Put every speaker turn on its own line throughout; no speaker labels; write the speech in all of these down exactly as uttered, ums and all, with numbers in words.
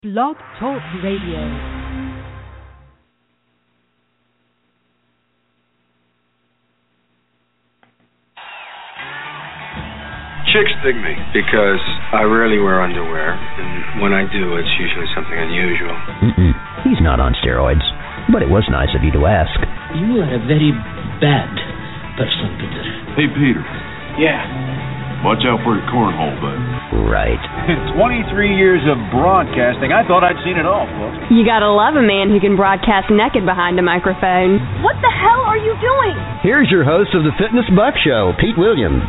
Blog Talk Radio.
Chicks dig me because I rarely wear underwear, and when I do, it's usually something unusual.
Mm-mm. He's not on steroids, but it was nice of you to ask.
You are a very bad person, Peter.
Hey, Peter.
Yeah?
Watch out for your cornhole, bud.
Right.
twenty-three years of broadcasting. I thought I'd seen it all, folks.
You gotta love a man who can broadcast naked behind a microphone.
What the hell are you doing?
Here's your host of the Fitness Buff Show, Pete Williams.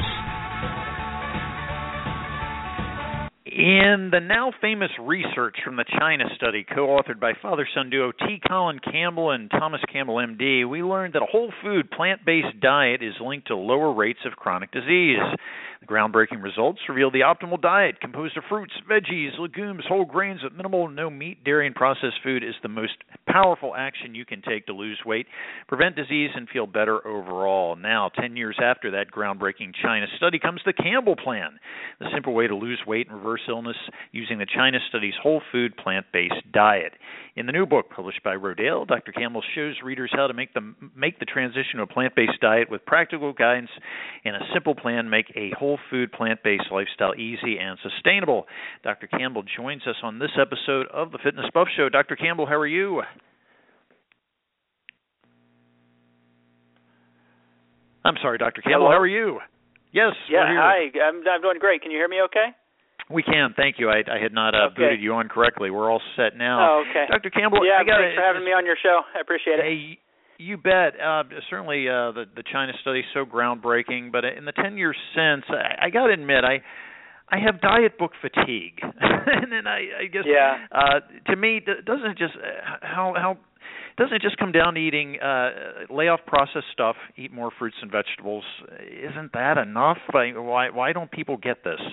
In the now famous research from the China study co-authored by father-son duo T. Colin Campbell and Thomas Campbell, M D, we learned that a whole food, plant-based diet is linked to lower rates of chronic disease. The groundbreaking results reveal the optimal diet composed of fruits, veggies, legumes, whole grains with minimal no meat, dairy, and processed food is the most powerful action you can take to lose weight, prevent disease, and feel better overall. Now, ten years after that groundbreaking China study comes the Campbell Plan, the simple way to lose weight and reverse illness using the China study's whole food, plant-based diet. In the new book published by Rodale, Doctor Campbell shows readers how to make the, make the transition to a plant-based diet with practical guidance and a simple plan make a whole food, plant-based lifestyle easy and sustainable. Doctor Campbell joins us on this episode of the Fitness Buff Show. Doctor Campbell, how are you? I'm sorry, Doctor Campbell,
Hello.
How are you? Yes.
Yeah,
we're here.
hi. I'm, I'm doing great. Can you hear me okay?
We can, thank you. I, I had not uh,
Okay.
booted you on correctly. We're all set now.
Oh, okay.
Doctor Campbell,
yeah,
I gotta,
thanks for having me on your show. I appreciate it.
Hey, you bet. Uh, certainly, uh, the the China study is so groundbreaking. But in the ten years since, I, I got to admit, I I have diet book fatigue, and then I, I guess
Yeah.
uh, to me, doesn't it just uh, how how doesn't it just come down to eating uh, lay off processed stuff, eat more fruits and vegetables? Isn't that enough? Why why don't people get this?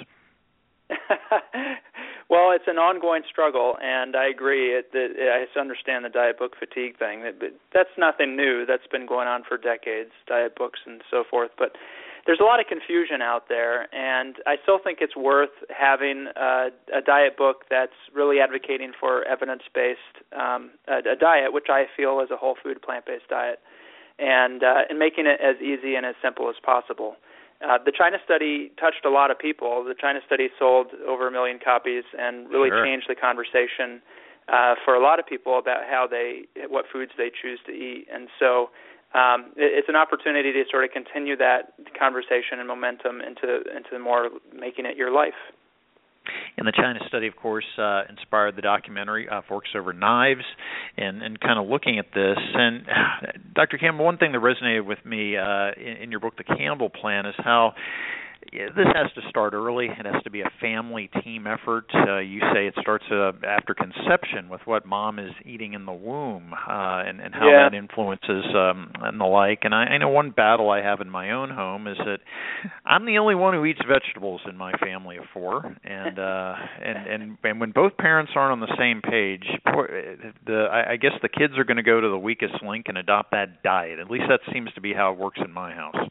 Well, it's an ongoing struggle, and I agree. It, it, I understand the diet book fatigue thing. But that's nothing new. That's been going on for decades, diet books and so forth. But there's a lot of confusion out there, and I still think it's worth having a, a diet book that's really advocating for evidence-based um, a, a diet, which I feel is a whole food, plant-based diet, and uh, and making it as easy and as simple as possible. Uh, the China study touched a lot of people. The China study sold over a million copies and really
Sure.
changed the conversation uh, for a lot of people about how they, what foods they choose to eat. And so um, it, it's an opportunity to sort of continue that conversation and momentum into into more making it your life.
And the China study, of course, uh, inspired the documentary uh, Forks Over Knives, and, and kind of looking at this. And uh, Doctor Campbell, one thing that resonated with me uh, in, in your book, The Campbell Plan, is how yeah, this has to start early. It has to be a family team effort. Uh, you say it starts uh, after conception with what mom is eating in the womb uh, and, and how
Yeah.
that influences um, and the like. And I, I know one battle I have in my own home is that I'm the only one who eats vegetables in my family of four. And uh, and, and, and when both parents aren't on the same page, the I, I guess the kids are going to go to the weakest link and adopt that diet. At least that seems to be how it works in my house.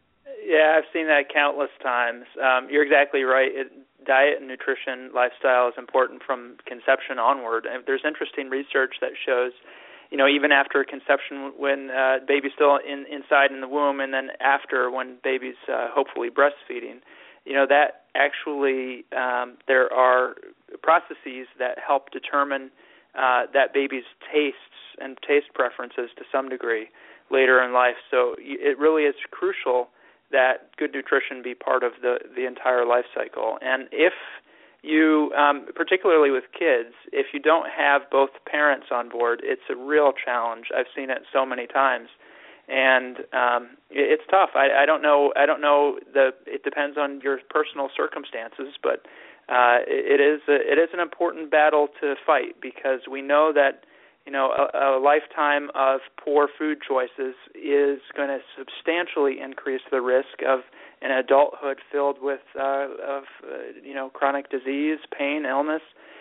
Yeah, I've seen that countless times. Um, you're exactly right. It, diet and nutrition, lifestyle is important from conception onward. And there's interesting research that shows, you know, even after conception, when uh, baby's still in, inside in the womb, and then after when baby's uh, hopefully breastfeeding, you know, that actually um, there are processes that help determine uh, that baby's tastes and taste preferences to some degree later in life. So it really is crucial that good nutrition be part of the, the entire life cycle. And if you, um, particularly with kids, if you don't have both parents on board, it's a real challenge. I've seen it so many times, and um, it, it's tough. I, I don't know. I don't know. The it depends on your personal circumstances, but uh, it, it is a, it is an important battle to fight, because we know that, you know, a, a lifetime of poor food choices is going to substantially increase the risk of an adulthood filled with, uh, of, uh, you know, chronic disease, pain, illness,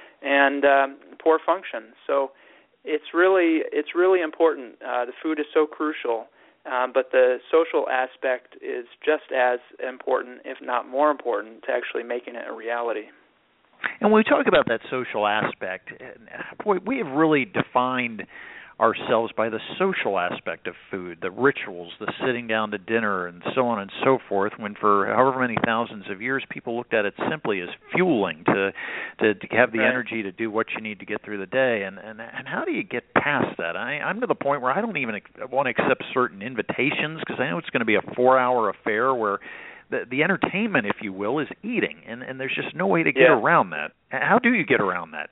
and um, poor function. So it's really, it's really important. Uh, the food is so crucial, um, but the social aspect is just as important, if not more important, to actually making it a reality.
And when we talk about that social aspect, boy, we have really defined ourselves by the social aspect of food, the rituals, the sitting down to dinner, and so on and so forth, when for however many thousands of years people looked at it simply as fueling to to, to have the right. energy to do what you need to get through the day. And, and, and how do you get past that? I, I'm to the point where I don't even want to accept certain invitations because I know it's going to be a four-hour affair where the, the entertainment, if you will, is eating, and, and there's just no way to get
yeah.
around that. How do you get around that?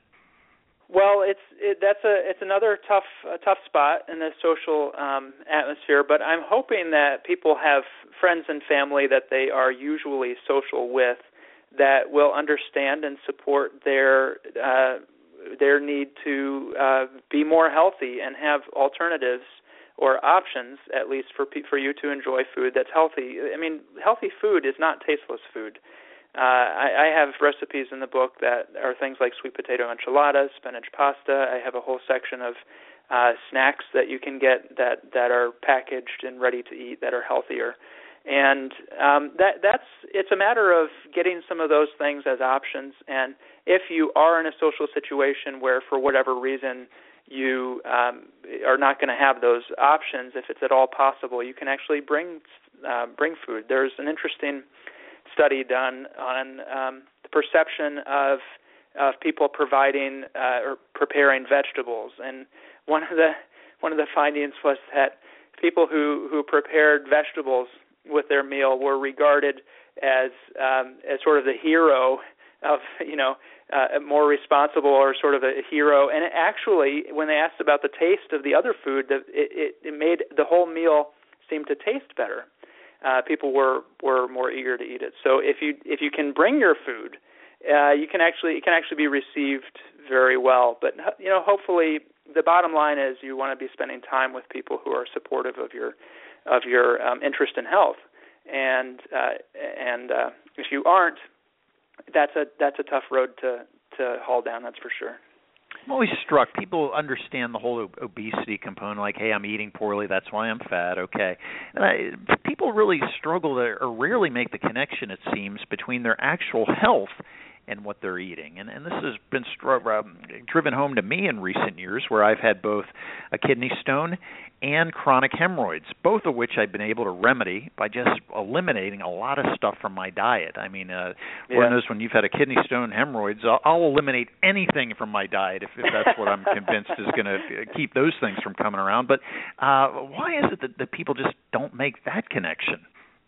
Well, it's it, that's a it's another tough uh, tough spot in the social um, atmosphere. But I'm hoping that people have friends and family that they are usually social with that will understand and support their uh, their need to uh, be more healthy and have alternatives or options, at least for pe- for you to enjoy food that's healthy. I mean, healthy food is not tasteless food. Uh, I, I have recipes in the book that are things like sweet potato enchiladas, spinach pasta. I have a whole section of uh, snacks that you can get that, that are packaged and ready to eat that are healthier. And um, that that's it's a matter of getting some of those things as options. And if you are in a social situation where, for whatever reason, you um, are not going to have those options, if it's at all possible, you can actually bring uh, bring food. There's an interesting study done on um, the perception of of people providing uh, or preparing vegetables, and one of the one of the findings was that people who, who prepared vegetables with their meal were regarded as um, as sort of the hero of you know uh, more responsible or sort of a hero. And it actually, when they asked about the taste of the other food, it, it, it made the whole meal seem to taste better. Uh, people were, were more eager to eat it. So if you if you can bring your food, uh, you can actually it can actually be received very well. But you know, hopefully, the bottom line is you want to be spending time with people who are supportive of your of your um, interest in health. And uh, and uh, if you aren't, that's a that's a tough road to to haul down. That's for sure.
I'm always struck. People understand the whole obesity component, like, hey, I'm eating poorly, that's why I'm fat, okay. And I, people really struggle to, or rarely make the connection, it seems, between their actual health and what they're eating. And, and this has been str- um, driven home to me in recent years, where I've had both a kidney stone and chronic hemorrhoids, both of which I've been able to remedy by just eliminating a lot of stuff from my diet. I mean, uh, yeah. Lord knows when you've had a kidney stone, hemorrhoids, I'll, I'll eliminate anything from my diet if, if that's what I'm convinced is going to keep those things from coming around. But uh, why is it that, that people just don't make that connection?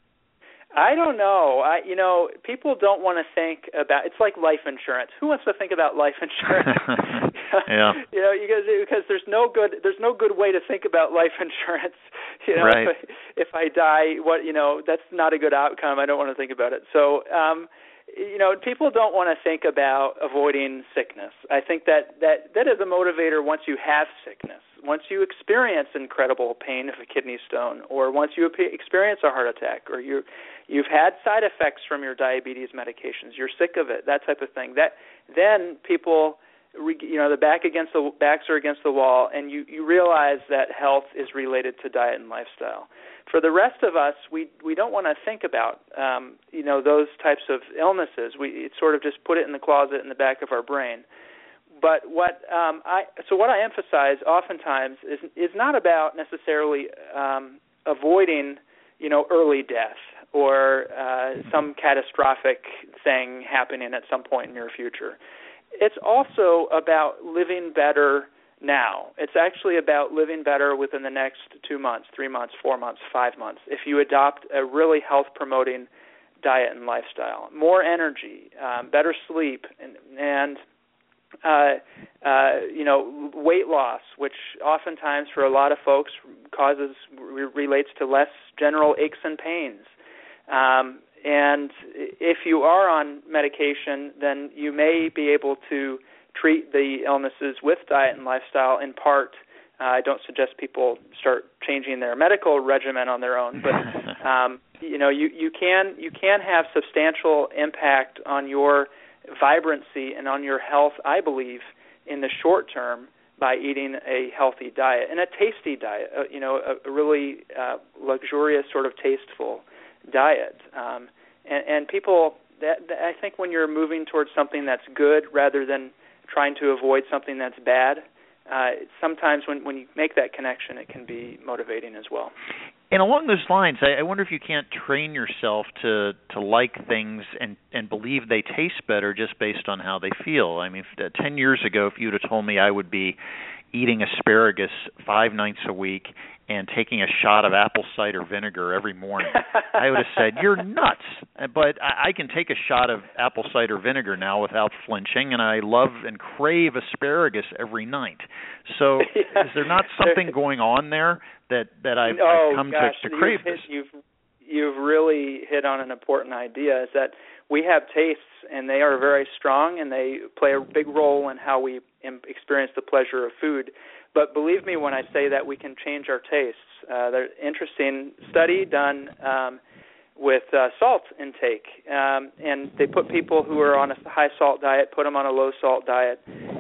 I don't know. I, you know, people don't want to think about. It's like life insurance. Who wants to think about life insurance?
yeah.
You know, because because there's no good there's no good way to think about life insurance. You know,
right.
if, I, if I die, what you know, that's not a good outcome. I don't want to think about it. So, um, you know, people don't want to think about avoiding sickness. I think that that that is a motivator once you have sickness. Once you experience incredible pain of a kidney stone, or once you experience a heart attack, or you you've had side effects from your diabetes medications, you're sick of it, that type of thing. That then people, you know, the back against the backs are against the wall, and you, you realize that health is related to diet and lifestyle. For the rest of us, we we don't want to think about um, you know those types of illnesses. We it's sort of just put it in the closet in the back of our brain. But what um, I so what I emphasize oftentimes is is not about necessarily um, avoiding you know early death or uh, some catastrophic thing happening at some point in your future. It's also about living better now. It's actually about living better within the next two months, three months, four months, five months. If you adopt a really health-promoting diet and lifestyle, more energy, um, better sleep, and, and Uh, uh, you know, weight loss, which oftentimes for a lot of folks causes re- relates to less general aches and pains. Um, and if you are on medication, then you may be able to treat the illnesses with diet and lifestyle in part. Uh, I don't suggest people start changing their medical regimen on their own, but um, you know, you, you can you can have substantial impact on your vibrancy and on your health, I believe, in the short term by eating a healthy diet and a tasty diet, uh, you know, a, a really uh, luxurious sort of tasteful diet. Um, and, and people that, that I think when you're moving towards something that's good rather than trying to avoid something that's bad, uh, sometimes when, when you make that connection, it can be motivating as well.
And along those lines, I, I wonder if you can't train yourself to, to like things and, and believe they taste better just based on how they feel. I mean, uh, ten years ago, if you'd have told me I would be eating asparagus five nights a week and taking a shot of apple cider vinegar every morning, I would have said, you're nuts. But I, I can take a shot of apple cider vinegar now without flinching, and I love and crave asparagus every night. So yeah. Is there not something going on there that, that I've,
oh,
I've come
gosh,
to, to crave
you've hit,
this?
You've, you've really hit on an important idea, is that we have tastes, and they are very strong, and they play a big role in how we experience the pleasure of food. But believe me when I say that we can change our tastes. Uh, there's an interesting study done um, with uh, salt intake, um, and they put people who are on a high salt diet, put them on a low salt diet,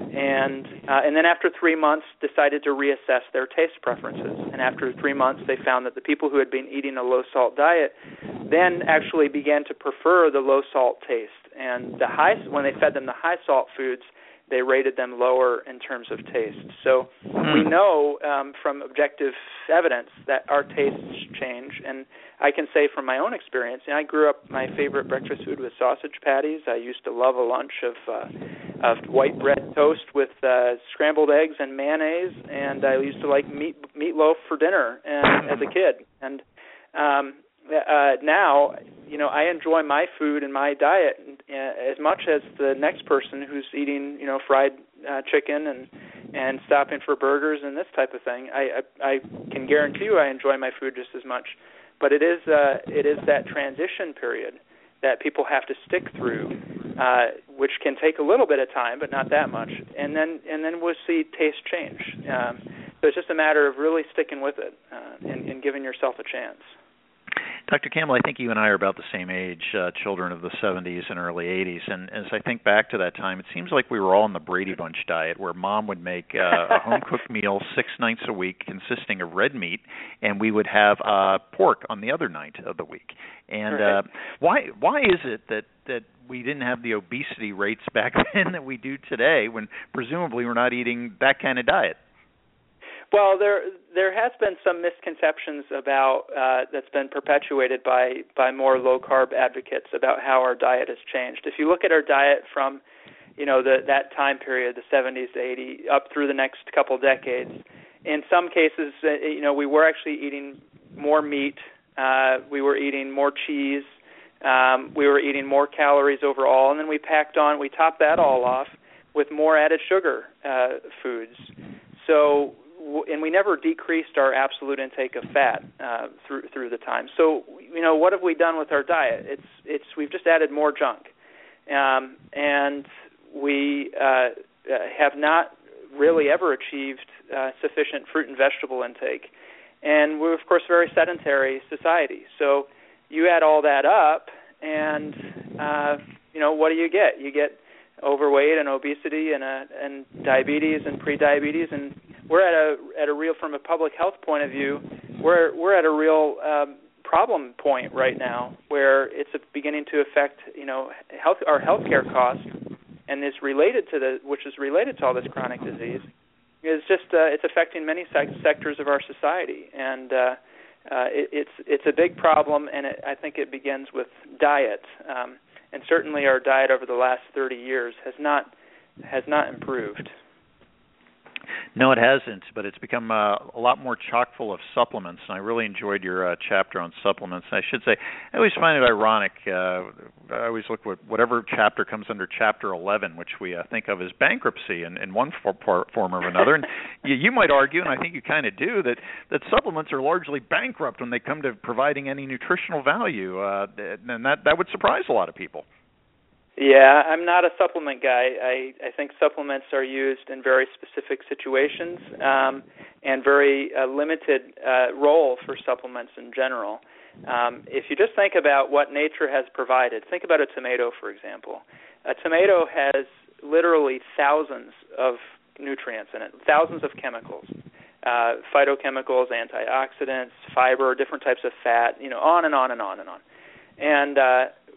and uh, and then after three months decided to reassess their taste preferences. And after three months, they found that the people who had been eating a low salt diet then actually began to prefer the low salt taste. And the high, when they fed them the high salt foods, they rated them lower in terms of taste. So we know um, from objective evidence that our tastes change. And I can say from my own experience, you know, I grew up, my favorite breakfast food was sausage patties. I used to love a lunch of uh, of white bread toast with uh, scrambled eggs and mayonnaise, and I used to like meat meatloaf for dinner and, as a kid. And um, uh, now, you know, I enjoy my food and my diet as much as the next person who's eating, you know, fried uh, chicken and and stopping for burgers and this type of thing. I, I I can guarantee you I enjoy my food just as much, but it is uh, it is that transition period that people have to stick through, uh, which can take a little bit of time, but not that much, and then and then we'll see taste change. Um, so it's just a matter of really sticking with it uh, and, and giving yourself a chance.
Doctor Campbell, I think you and I are about the same age, uh, children of the seventies and early eighties. And as I think back to that time, it seems like we were all on the Brady Bunch diet, where Mom would make uh, a home-cooked meal six nights a week consisting of red meat, and we would have uh, pork on the other night of the week. And uh, why why is it that, that we didn't have the obesity rates back then that we do today, when presumably we're not eating that kind of diet?
Well, there there has been some misconceptions about uh, that's been perpetuated by, by more low carb advocates about how our diet has changed. If you look at our diet from, you know, the, that time period, the seventies to eighty, up through the next couple decades, in some cases, uh, you know, we were actually eating more meat, uh, we were eating more cheese, um, we were eating more calories overall, and then we packed on, we topped that all off with more added sugar uh, foods. So. And we never decreased our absolute intake of fat uh, through through the time. So, you know, what have we done with our diet? It's it's we've just added more junk, um, and we uh, have not really ever achieved uh, sufficient fruit and vegetable intake. And we're, of course, a very sedentary society. So you add all that up, and uh, you know, what do you get? You get overweight and obesity and uh, and diabetes and prediabetes, and we're at a at a real, from a public health point of view, we're we're at a real um, problem point right now, where it's beginning to affect, you know, health our healthcare costs, and is related to the which is related to all this chronic disease. It's just uh, it's affecting many sec- sectors of our society, and uh, uh, it, it's it's a big problem, and it, I think it begins with diet. Um, And certainly our diet over the last thirty years has not has not improved.
No, it hasn't, but it's become uh, a lot more chock full of supplements, and I really enjoyed your uh, chapter on supplements. I should say, I always find it ironic. Uh, I always look at whatever chapter comes under Chapter eleven, which we uh, think of as bankruptcy in, in one for, for, form or another. And you, you might argue, and I think you kind of do, that, that supplements are largely bankrupt when they come to providing any nutritional value, uh, and that, that would surprise a lot of people.
Yeah, I'm not a supplement guy. I, I think supplements are used in very specific situations um, and very uh, limited uh, role for supplements in general. Um, if you just think about what nature has provided, think about a tomato, for example. A tomato has literally thousands of nutrients in it, thousands of chemicals, uh, phytochemicals, antioxidants, fiber, different types of fat, you know, on and on and on and on. And uh,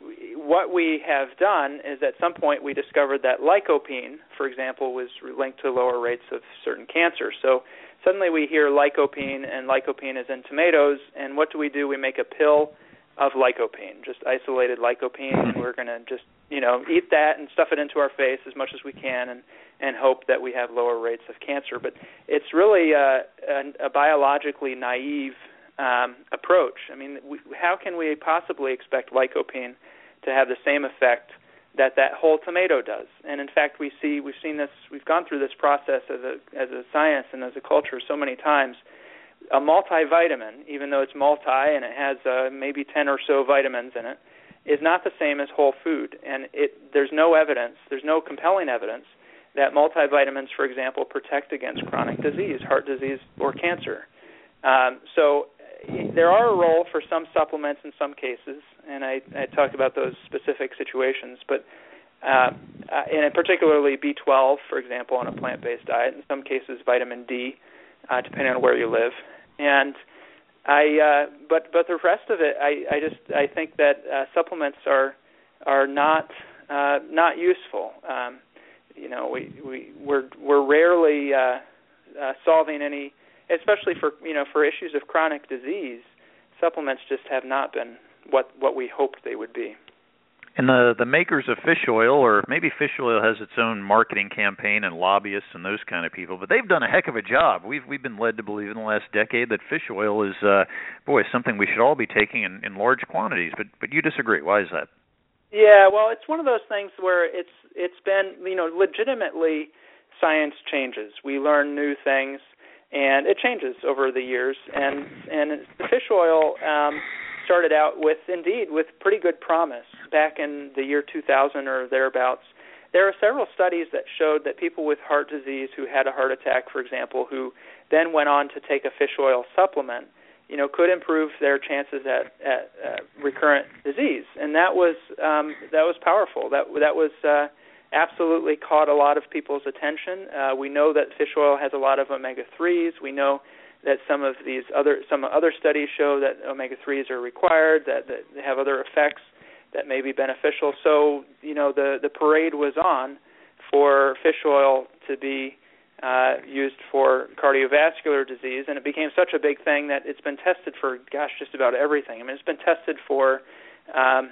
what we have done is at some point we discovered that lycopene, for example, was linked to lower rates of certain cancers. So suddenly we hear lycopene, and lycopene is in tomatoes, and what do we do? We make a pill of lycopene, just isolated lycopene, and we're going to just, you know, eat that and stuff it into our face as much as we can and, and hope that we have lower rates of cancer. But it's really a, a, a biologically naive um, approach. I mean, we, how can we possibly expect lycopene to have the same effect that that whole tomato does? And in fact, we see we've seen this. We've gone through this process as a as a science and as a culture so many times. A multivitamin, even though it's multi and it has uh, maybe ten or so vitamins in it, is not the same as whole food. And it there's no evidence, there's no compelling evidence that multivitamins, for example, protect against chronic disease, heart disease, or cancer. Um, so there are a role for some supplements in some cases, and I, I talked about those specific situations, but uh, and particularly B twelve, for example, on a plant-based diet, in some cases vitamin D, uh, depending on where you live. And I, uh, but but the rest of it, I, I just I think that uh, supplements are are not uh, not useful. Um, you know, we we we're we're rarely uh, uh, solving any, especially for you know for issues of chronic disease. Supplements just have not been what what we hoped they would be.
And the the makers of fish oil, or maybe fish oil has its own marketing campaign and lobbyists and those kind of people, but they've done a heck of a job. We've we've been led to believe in the last decade that fish oil is, uh, boy, something we should all be taking in, in large quantities. But but you disagree. Why is that?
Yeah, well, it's one of those things where it's it's been, you know, legitimately science changes. We learn new things, and it changes over the years. And and the fish oil um, started out with, indeed, with pretty good promise. Back in the year two thousand or thereabouts, there are several studies that showed that people with heart disease who had a heart attack, for example, who then went on to take a fish oil supplement, you know, could improve their chances at, at uh, recurrent disease, and that was um, that was powerful. That that was uh, absolutely caught a lot of people's attention. Uh, we know that fish oil has a lot of omega threes. We know that some of these other some other studies show that omega threes are required, that, that they have other effects that may be beneficial. So, you know, the, the parade was on for fish oil to be uh, used for cardiovascular disease, and it became such a big thing that it's been tested for, gosh, just about everything. I mean, it's been tested for, um,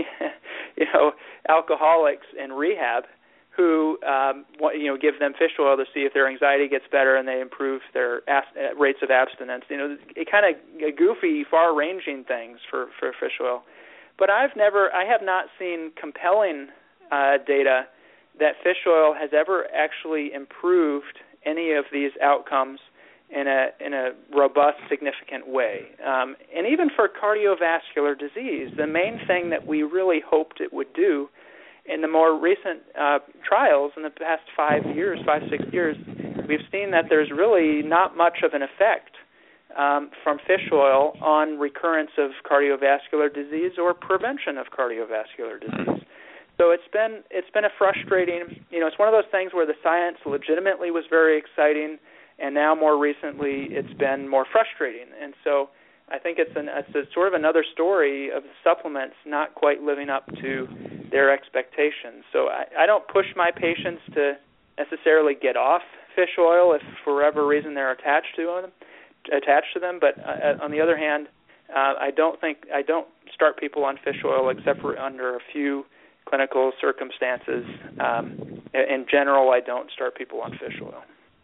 you know, alcoholics in rehab who, um, you know, give them fish oil to see if their anxiety gets better and they improve their as- rates of abstinence. You know, it kind of goofy, far-ranging things for, for fish oil. But I've never, I have not seen compelling uh, data that fish oil has ever actually improved any of these outcomes in a in a robust, significant way. Um, and even for cardiovascular disease, the main thing that we really hoped it would do in the more recent uh, trials in the past five years, five, six years, we've seen that there's really not much of an effect Um, from fish oil on recurrence of cardiovascular disease or prevention of cardiovascular disease. So it's been it's been a frustrating, you know, it's one of those things where the science legitimately was very exciting, and now more recently it's been more frustrating. And so I think it's an it's a sort of another story of supplements not quite living up to their expectations. So I, I don't push my patients to necessarily get off fish oil if for whatever reason they're attached to them. attached to them, but uh, on the other hand, uh, I don't think I don't start people on fish oil except for under a few clinical circumstances. Um, in general, I don't start people on fish oil.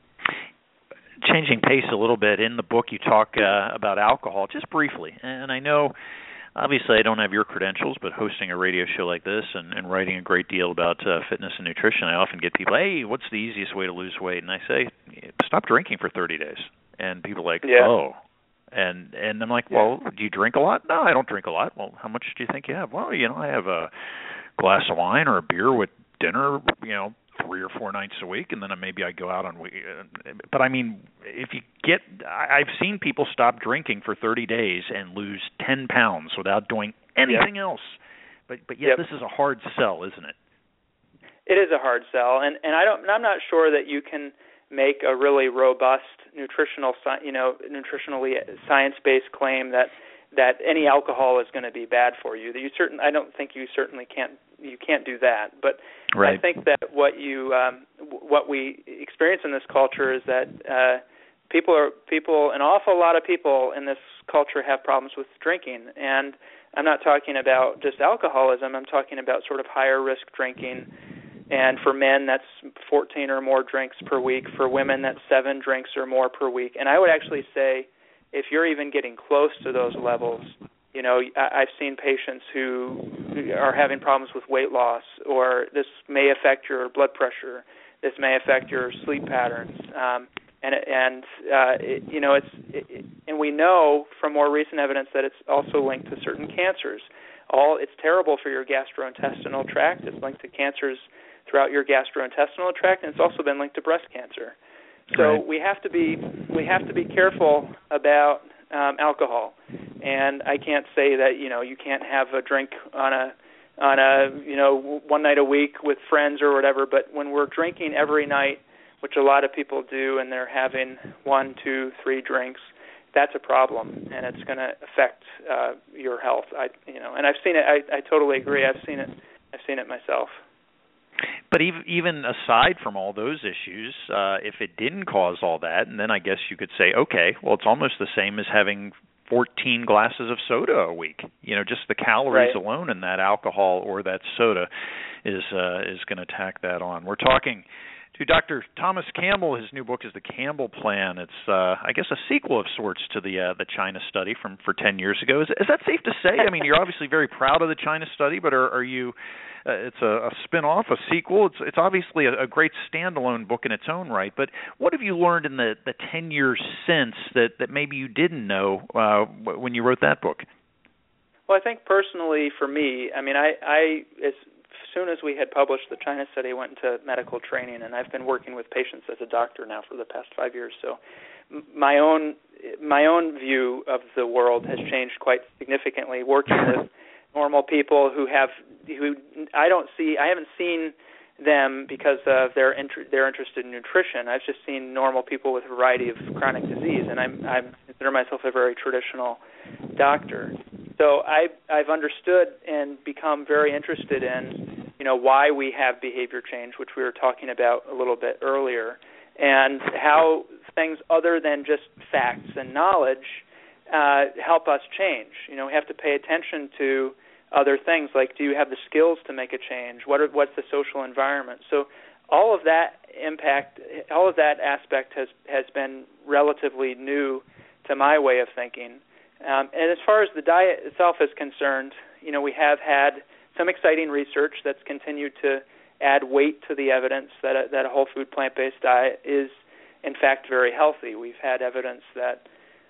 Changing pace a little bit, in the book you talk uh, about alcohol, just briefly, and I know obviously I don't have your credentials, but hosting a radio show like this and, and writing a great deal about uh, fitness and nutrition, I often get people, hey, what's the easiest way to lose weight? And I say, stop drinking for thirty days. And people are like,
yeah.
oh. And and I'm like, well, yeah. do you drink a lot? No, I don't drink a lot. Well, how much do you think you have? Well, you know, I have a glass of wine or a beer with dinner, you know, three or four nights a week, and then maybe I go out on week. But I mean, if you get, I've seen people stop drinking for thirty days and lose ten pounds without doing anything yep. else. But but yet
yep.
this is a hard sell, isn't it?
It is a hard sell, and and I don't. I'm not sure that you can make a really robust nutritional, you know, nutritionally science-based claim that that any alcohol is going to be bad for you. That you certain I don't think you certainly can't you can't do that. But
right.
I think that what you um, what we experience in this culture is that uh, people are people an awful lot of people in this culture have problems with drinking, and I'm not talking about just alcoholism. I'm talking about sort of higher risk drinking. And for men, that's fourteen or more drinks per week. For women, that's seven drinks or more per week. And I would actually say, if you're even getting close to those levels, you know, I've seen patients who are having problems with weight loss, or this may affect your blood pressure. This may affect your sleep patterns. Um, and and uh, it, you know, it's it, and we know from more recent evidence that it's also linked to certain cancers. All it's terrible for your gastrointestinal tract. It's linked to cancers throughout your gastrointestinal tract, and it's also been linked to breast cancer. So
right.
we have to be we have to be careful about um, alcohol, and I can't say that you know you can't have a drink on a on a you know one night a week with friends or whatever. But when we're drinking every night, which a lot of people do, and they're having one, two, three drinks, that's a problem, and it's going to affect uh, your health. I you know, and I've seen it. I, I totally agree. I've seen it. I've seen it myself.
But even even aside from all those issues, uh, if it didn't cause all that, and then I guess you could say, okay, well, it's almost the same as having fourteen glasses of soda a week. You know, just the calories
right.
alone in that alcohol or that soda is uh, is going to tack that on. We're talking to Doctor Thomas Campbell. His new book is The Campbell Plan. It's, uh, I guess, a sequel of sorts to the uh, the China study from for ten years ago. Is, is that safe to say? I mean, you're obviously very proud of the China study, but are, are you? Uh, it's a, a spin-off, a sequel. It's it's obviously a, a great standalone book in its own right. But what have you learned in the, the ten years since that, that maybe you didn't know uh, when you wrote that book?
Well, I think personally for me, I mean, I, I as soon as we had published the China study, I went into medical training, and I've been working with patients as a doctor now for the past five years. So my own my own view of the world has changed quite significantly working with normal people who have who I don't see I haven't seen them because of their inter, they're interested in nutrition. I've just seen normal people with a variety of chronic disease, and I'm I consider myself a very traditional doctor. So I I've understood and become very interested in you know why we have behavior change, which we were talking about a little bit earlier, and how things other than just facts and knowledge uh, help us change. You know, we have to pay attention to other things like, do you have the skills to make a change? What are, what's the social environment? So all of that impact, all of that aspect has, has been relatively new to my way of thinking. Um, and as far as the diet itself is concerned, you know, we have had some exciting research that's continued to add weight to the evidence that a, that a whole food plant-based diet is, in fact, very healthy. We've had evidence that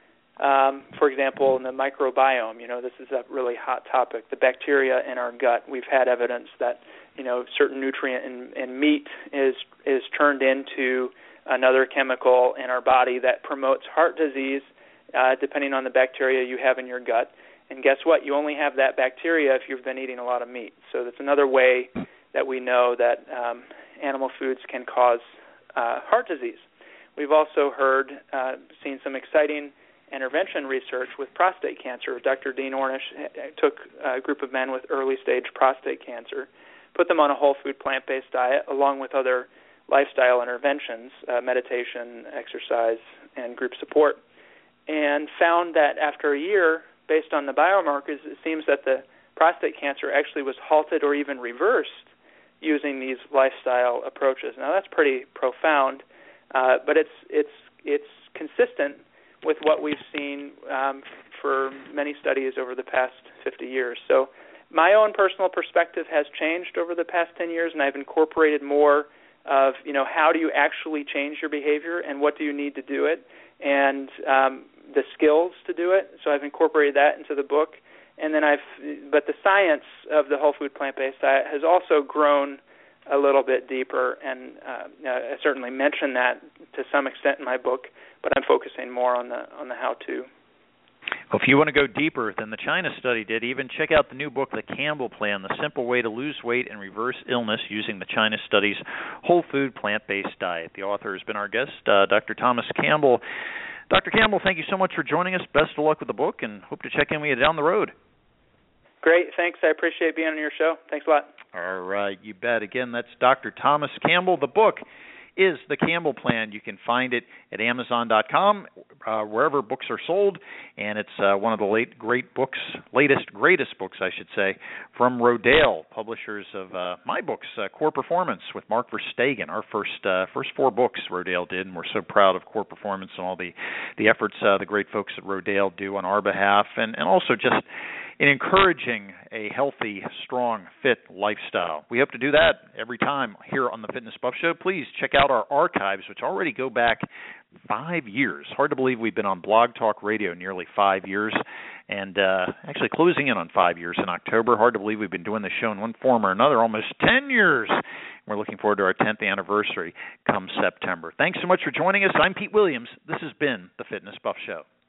Um, for example, in the microbiome, you know, this is a really hot topic. The bacteria in our gut, we've had evidence that, you know, certain nutrient in, in meat is is turned into another chemical in our body that promotes heart disease, uh, depending on the bacteria you have in your gut. And guess what? You only have that bacteria if you've been eating a lot of meat. So that's another way that we know that um, animal foods can cause uh, heart disease. We've also heard, uh, seen some exciting intervention research with prostate cancer. Doctor Dean Ornish took a group of men with early-stage prostate cancer, put them on a whole food plant-based diet along with other lifestyle interventions, uh, meditation, exercise, and group support, and found that after a year, based on the biomarkers, it seems that the prostate cancer actually was halted or even reversed using these lifestyle approaches. Now, that's pretty profound, uh, but it's it's it's consistent with what we've seen um, for many studies over the past fifty years. So my own personal perspective has changed over the past ten years, and I've incorporated more of, you know, how do you actually change your behavior and what do you need to do it, and um, the skills to do it. So I've incorporated that into the book. And then I've, but the science of the whole food plant-based diet has also grown a little bit deeper, and uh, I certainly mention that to some extent in my book, but I'm focusing more on the on the how-to.
Well, if you want to go deeper than the China study did, even check out the new book, The Campbell Plan, The Simple Way to Lose Weight and Reverse Illness Using the China Study's Whole Food Plant-Based Diet. The author has been our guest, uh, Doctor Thomas Campbell. Doctor Campbell, thank you so much for joining us. Best of luck with the book, and hope to check in with you down the road.
Great. Thanks. I appreciate being on your show. Thanks a lot.
All right. You bet. Again, that's Doctor Thomas Campbell. The book is The Campbell Plan. You can find it at Amazon dot com, uh, wherever books are sold, and it's uh, one of the late great books, latest, greatest books, I should say, from Rodale, publishers of uh, my books, uh, Core Performance with Mark Verstegen, our first uh, first four books Rodale did, and we're so proud of Core Performance and all the, the efforts uh, the great folks at Rodale do on our behalf, and, and also just in encouraging a healthy, strong, fit lifestyle. We hope to do that every time here on the Fitness Buff Show. Please check out our archives, which already go back five years. Hard to believe we've been on Blog Talk Radio nearly five years, and uh, actually closing in on five years in October. Hard to believe we've been doing the show in one form or another almost ten years. We're looking forward to our tenth anniversary come September. Thanks so much for joining us. I'm Pete Williams. This has been the Fitness Buff Show.